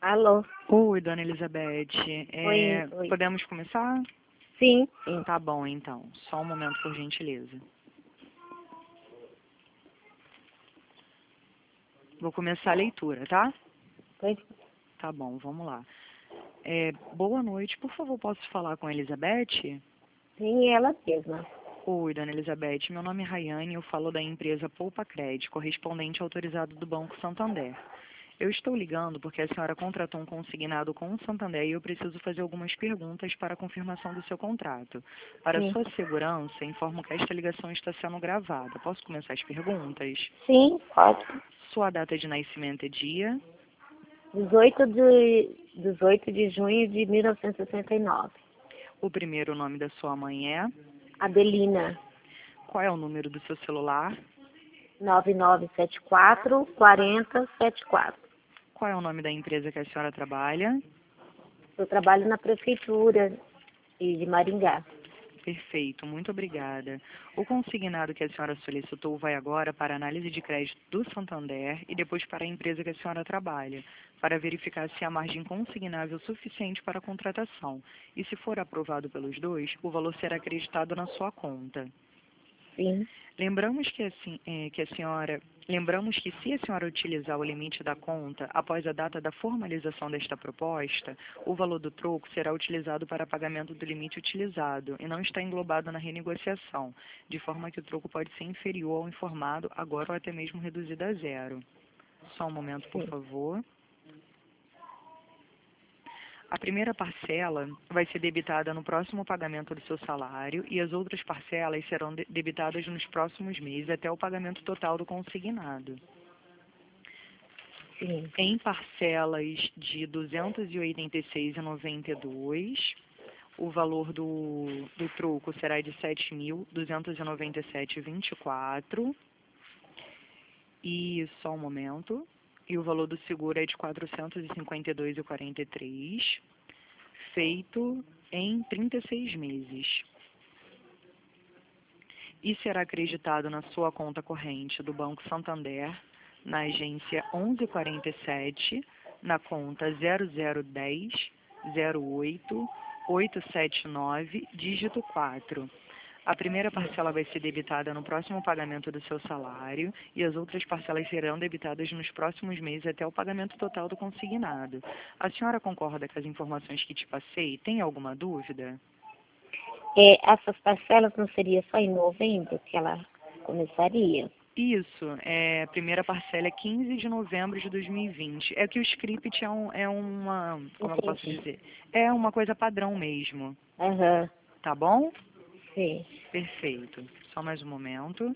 Alô? Oi, dona Elizabeth. Oi. Podemos começar? Sim, sim. Tá bom, então. Só um momento, por gentileza. Vou começar a leitura, tá? Pois, Tá bom, vamos lá. Boa noite. Por favor, posso falar com a Elizabeth? sim, ela mesma. Oi, dona Elizabeth. Meu nome é Rayane e eu falo da empresa Poupa Crédito, correspondente autorizado do Banco Santander. Eu estou ligando porque a senhora contratou um consignado com o Santander e eu preciso fazer algumas perguntas para a confirmação do seu contrato. Para Sim. sua segurança, informo que esta ligação está sendo gravada. Posso começar as perguntas? Sim, pode. Sua data de nascimento é dia? 18 de junho de 1969. O primeiro nome da sua mãe é? Adelina, Qual é o número do seu celular? 9974 4074. Qual é o nome da empresa que a senhora trabalha? Eu trabalho na prefeitura de Maringá. Perfeito, muito obrigada. O consignado que a senhora solicitou vai agora para a análise de crédito do Santander e depois para a empresa que a senhora trabalha, para verificar se há margem consignável suficiente para a contratação. E se for aprovado pelos dois, o valor será acreditado na sua conta. Sim, Lembramos lembramos que se a senhora utilizar o limite da conta após a data da formalização desta proposta, o valor do troco será utilizado para pagamento do limite utilizado e não está englobado na renegociação, de forma que o troco pode ser inferior ao informado agora ou até mesmo reduzido a zero. Só um momento, por sim. favor. A primeira parcela vai ser debitada no próximo pagamento do seu salário e as outras parcelas serão debitadas nos próximos meses até o pagamento total do consignado. Sim. Em parcelas de R$ 286,92, o valor do troco será de R$ 7.297,24. E só um momento. E o valor do seguro é de R$ 452,43, feito em 36 meses. E será acreditado na sua conta corrente do Banco Santander, na agência 1147, na conta 0010 08 879, dígito 4. A primeira parcela vai ser debitada no próximo pagamento do seu salário e as outras parcelas serão debitadas nos próximos meses até o pagamento total do consignado. A senhora concorda com as informações que te passei? Tem alguma dúvida? Essas parcelas não seria só em novembro que ela começaria? Isso, a primeira parcela é 15 de novembro de 2020. É que o script como eu posso Entendi. dizer? É uma coisa padrão mesmo, Aham, tá bom? sim. Perfeito. Só mais um momento.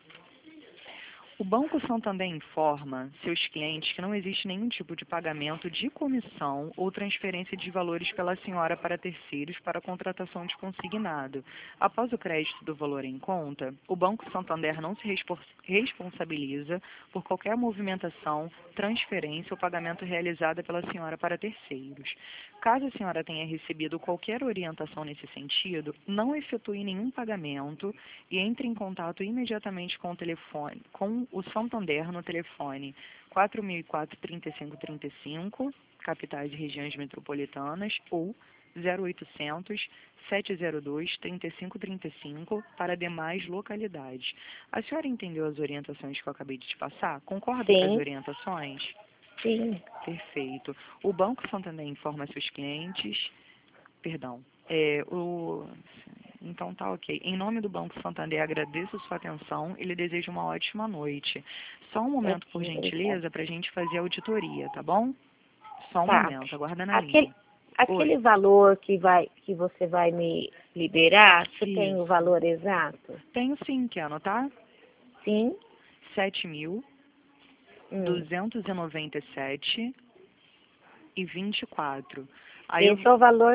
O Banco Santander informa seus clientes que não existe nenhum tipo de pagamento de comissão ou transferência de valores pela senhora para terceiros para a contratação de consignado. Após o crédito do valor em conta, o Banco Santander não se responsabiliza por qualquer movimentação, transferência ou pagamento realizada pela senhora para terceiros. Caso a senhora tenha recebido qualquer orientação nesse sentido, não efetue nenhum pagamento e entre em contato imediatamente com o Santander no telefone 4004-3535, capitais e regiões metropolitanas, ou 0800 702 3535 para demais localidades. A senhora entendeu as orientações que eu acabei de te passar? Concorda com as Sim, orientações? sim. Perfeito. O Banco Santander informa seus clientes, perdão, então tá ok. Em nome do Banco Santander, agradeço sua atenção e lhe desejo uma ótima noite. Só um momento, por Ok, obrigada. gentileza, para a gente fazer a auditoria, tá bom? Só um Tá. momento, aguarda na Aquele, linha. aquele Oi. valor que você vai me liberar, você tem o Isso. valor exato? Tenho sim, quer anotar? Sim? 7.297,24. Aí Esse é o valor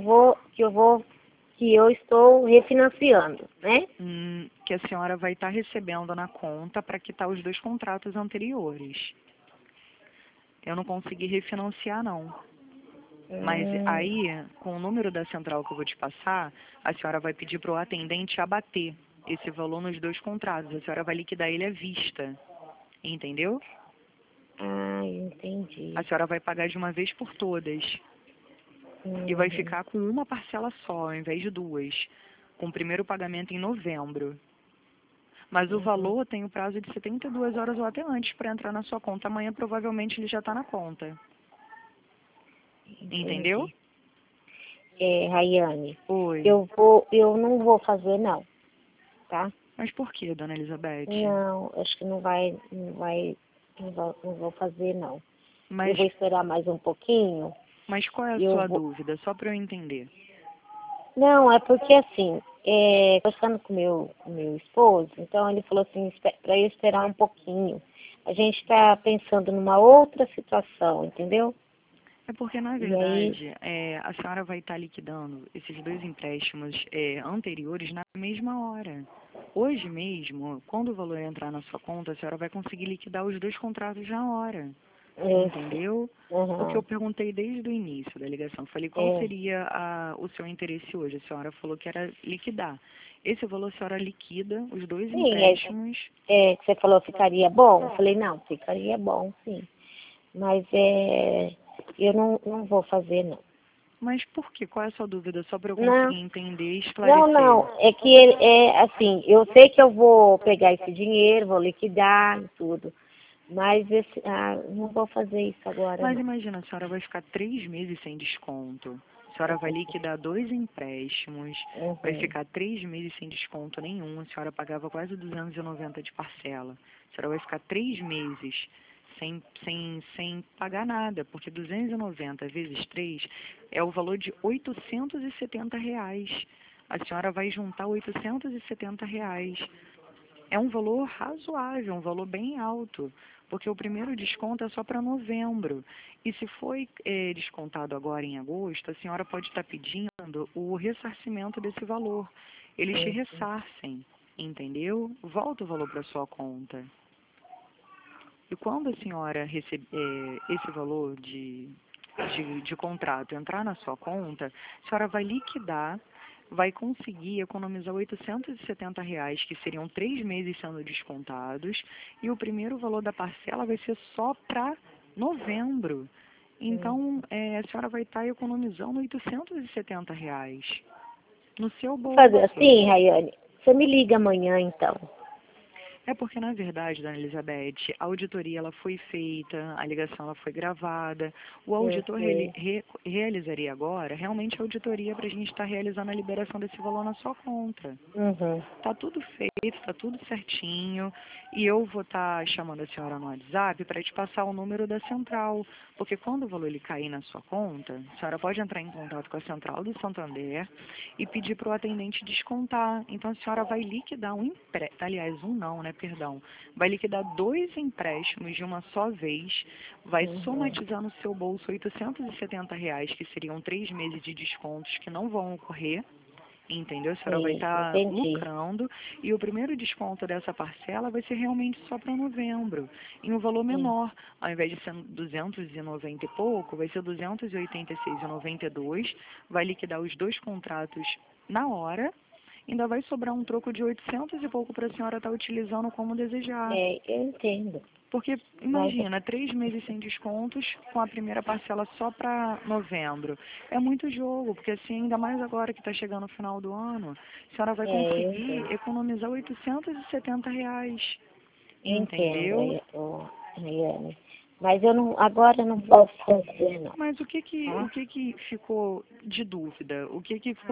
que eu estou refinanciando, né? que a senhora vai estar recebendo na conta para quitar os dois contratos anteriores. Eu não consegui refinanciar, não. Mas Hum, aí, com o número da central que eu vou te passar, a senhora vai pedir para o atendente abater esse valor nos dois contratos. A senhora vai liquidar ele à vista. Entendeu? entendi. A senhora vai pagar de uma vez por todas. E vai ficar com uma parcela só, ao invés de duas. Com o primeiro pagamento em novembro. Mas o valor tem o prazo de 72 horas ou até antes para entrar na sua conta. Amanhã provavelmente ele já está na conta. Entendeu? Rayane, Oi. eu não vou fazer não, tá? Mas por que, dona Elizabeth? Não, acho que não vou fazer não. Mas, Eu vou esperar mais um pouquinho. mas qual é a sua dúvida? Só para eu entender. Não, é porque assim, conversando com meu esposo, então ele falou assim, para eu esperar um pouquinho. A gente está pensando numa outra situação, entendeu? É porque, na verdade, a senhora vai estar liquidando esses dois empréstimos anteriores na mesma hora. Hoje mesmo, quando o valor entrar na sua conta, a senhora vai conseguir liquidar os dois contratos na hora. Entendeu? Porque eu perguntei desde o início da ligação. Falei, qual seria o seu interesse hoje? A senhora falou que era liquidar. Esse valor a senhora liquida, os dois empréstimos. Que você falou ficaria bom? Eu falei, não, ficaria bom, sim. Mas eu não vou fazer, não. Mas por quê? Qual é a sua dúvida? Só para eu conseguir entender e esclarecer. Não, é que assim, eu sei que eu vou pegar esse dinheiro, vou liquidar e tudo. Mas não vou fazer isso agora. Mas não. imagina, a senhora vai ficar 3 meses sem desconto. A senhora vai liquidar dois empréstimos, vai ficar 3 meses sem desconto nenhum. A senhora pagava quase 290 de parcela. A senhora vai ficar 3 meses sem pagar nada, porque 290 vezes 3 é o valor de R$ 870. A senhora vai juntar R$ 870. É um valor razoável, um valor bem alto, porque o primeiro desconto é só para novembro. E se foi descontado agora em agosto, a senhora pode estar pedindo o ressarcimento desse valor. Eles te ressarcem, entendeu? Volta o valor para sua conta. E quando a senhora receber esse valor de contrato entrar na sua conta, a senhora vai liquidar, vai conseguir economizar R$ 870, que seriam 3 meses sendo descontados, e o primeiro valor da parcela vai ser só para novembro. Então, a senhora vai estar economizando R$ 870 no seu bolso. Fazer assim, Rayane, você me liga amanhã, então. É porque, na verdade, dona Elizabeth, a auditoria ela foi feita, a ligação ela foi gravada. O auditor realizaria agora realmente a auditoria para a gente estar realizando a liberação desse valor na sua conta. Está tudo feito, está tudo certinho. E eu vou estar chamando a senhora no WhatsApp para te passar o número da central. Porque quando o valor ele cair na sua conta, a senhora pode entrar em contato com a central do Santander e pedir para o atendente descontar. Então, a senhora vai liquidar vai liquidar dois empréstimos de uma só vez, vai somatizar no seu bolso R$ 870, que seriam 3 meses de descontos que não vão ocorrer, entendeu? A senhora vai estar lucrando, e o primeiro desconto dessa parcela vai ser realmente só para novembro, em um valor menor. Ao invés de ser 290 e pouco, vai ser 286,92, vai liquidar os dois contratos na hora. Ainda vai sobrar um troco de 800 e pouco para a senhora estar utilizando como desejar. Eu entendo. Porque, imagina, 3 meses sem descontos, com a primeira parcela só para novembro. É muito jogo, porque assim, ainda mais agora que está chegando o final do ano, a senhora vai conseguir economizar R$ 870. Entendeu? Rayane. Mas agora eu não posso fazer, não. Mas o que ficou de dúvida? O que